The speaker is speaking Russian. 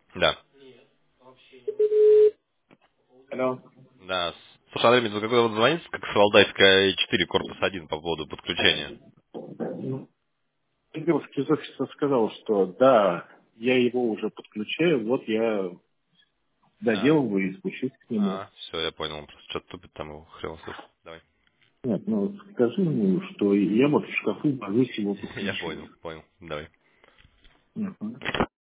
Да. Алло. Да. Слушай, Андрей, мне какой вот звонит, как с Валдайская 4, корпус 1 по поводу подключения. Ну, Игорь офиса сказал, что да, я его уже подключаю, вот я А, доделываю и спущусь к нему. все, я понял. Он просто что-то тупит там его хрен слышит. Давай. Нет, ну скажи ему, что я вот в шкафу божусь его Я подключу. понял. Давай. Мгм.